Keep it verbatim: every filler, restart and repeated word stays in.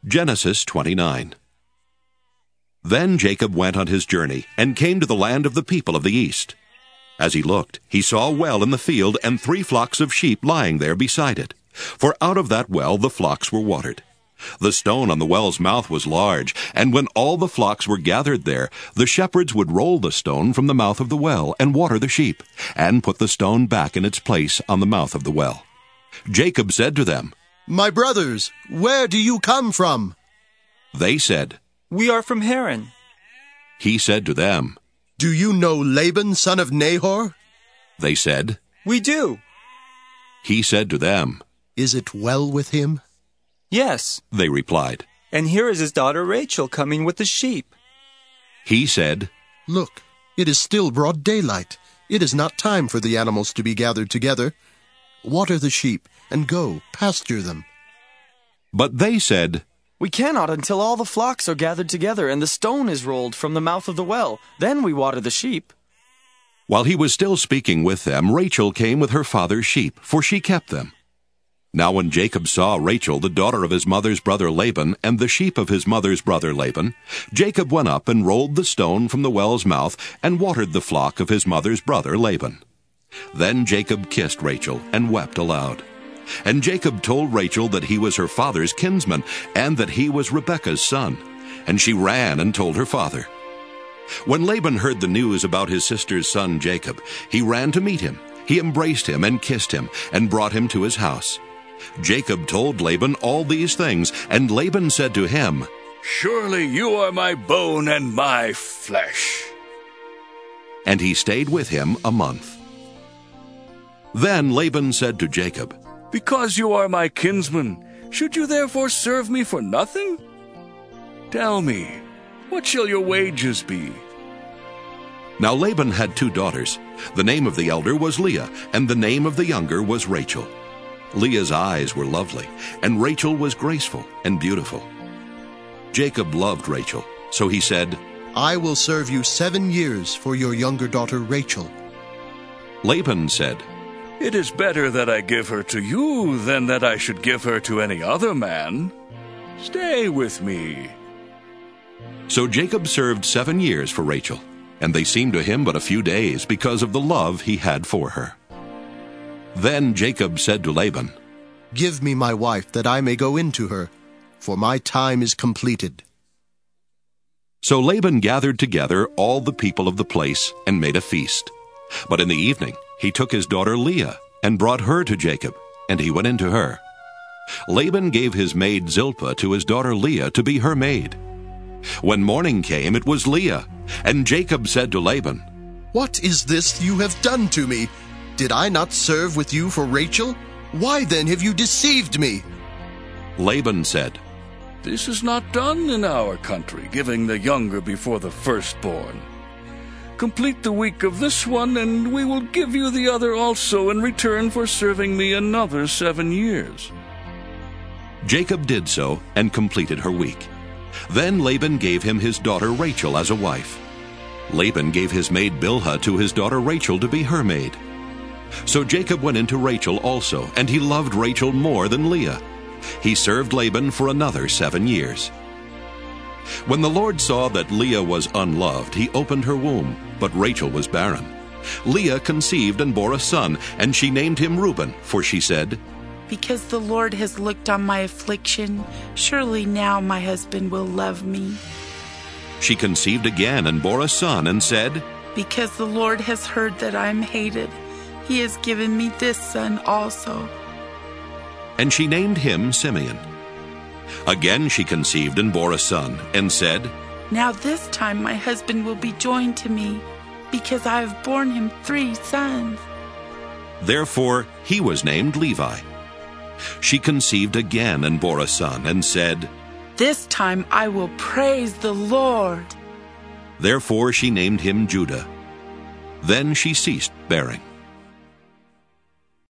Genesis twenty-nine. Then Jacob went on his journey, and came to the land of the people of the east. As he looked, he saw a well in the field, and three flocks of sheep lying there beside it. For out of that well the flocks were watered. The stone on the well's mouth was large, and when all the flocks were gathered there, the shepherds would roll the stone from the mouth of the well, and water the sheep, and put the stone back in its place on the mouth of the well. Jacob said to them, "My brothers, where do you come from?" They said, "We are from Haran." He said to them, "Do you know Laban, son of Nahor?" They said, "We do." He said to them, "Is it well with him?" "Yes." They replied. "And here is his daughter Rachel coming with the sheep." He said, "Look, it is still broad daylight. It is not time for the animals to be gathered together. Water the sheep, and go, pasture them." But they said, "We cannot until all the flocks are gathered together and the stone is rolled from the mouth of the well. Then we water the sheep." While he was still speaking with them, Rachel came with her father's sheep, for she kept them. Now when Jacob saw Rachel, the daughter of his mother's brother Laban, and the sheep of his mother's brother Laban, Jacob went up and rolled the stone from the well's mouth, and watered the flock of his mother's brother Laban. Then Jacob kissed Rachel, and wept aloud. And Jacob told Rachel that he was her father's kinsman, and that he was Rebekah's son. And she ran and told her father. When Laban heard the news about his sister's son Jacob, he ran to meet him. He embraced him and kissed him, and brought him to his house. Jacob told Laban all these things, and Laban said to him, "Surely you are my bone and my flesh." And he stayed with him a month. Then Laban said to Jacob, "Because you are my kinsman, should you therefore serve me for nothing? Tell me, what shall your wages be?" Now Laban had two daughters. The name of the elder was Leah, and the name of the younger was Rachel. Leah's eyes were lovely, and Rachel was graceful and beautiful. Jacob loved Rachel, so he said, "I will serve you seven years for your younger daughter Rachel." Laban said, "It is better that I give her to you than that I should give her to any other man. Stay with me." So Jacob served seven years for Rachel, and they seemed to him but a few days because of the love he had for her. Then Jacob said to Laban, "Give me my wife, that I may go in to her, for my time is completed." So Laban gathered together all the people of the place and made a feast. But in the evening he took his daughter Leah and brought her to Jacob, and he went in to her. Laban gave his maid Zilpah to his daughter Leah to be her maid. When morning came, it was Leah, and Jacob said to Laban, "What is this you have done to me? Did I not serve with you for Rachel? Why then have you deceived me?" Laban said, "This is not done in our country, giving the younger before the firstborn. Complete the week of this one, and we will give you the other also in return for serving me another seven years." Jacob did so and completed her week. Then Laban gave him his daughter Rachel as a wife. Laban gave his maid Bilhah to his daughter Rachel to be her maid. So Jacob went into Rachel also, and he loved Rachel more than Leah. He served Laban for another seven years. When the Lord saw that Leah was unloved, he opened her womb, but Rachel was barren. Leah conceived and bore a son, and she named him Reuben, for she said, "Because the Lord has looked on my affliction, surely now my husband will love me." She conceived again and bore a son, and said, "Because the Lord has heard that I am hated, he has given me this son also." And she named him Simeon. Again she conceived and bore a son, and said, "Now this time my husband will be joined to me, because I have borne him three sons." Therefore he was named Levi. She conceived again and bore a son, and said, "This time I will praise the Lord." Therefore she named him Judah. Then she ceased bearing.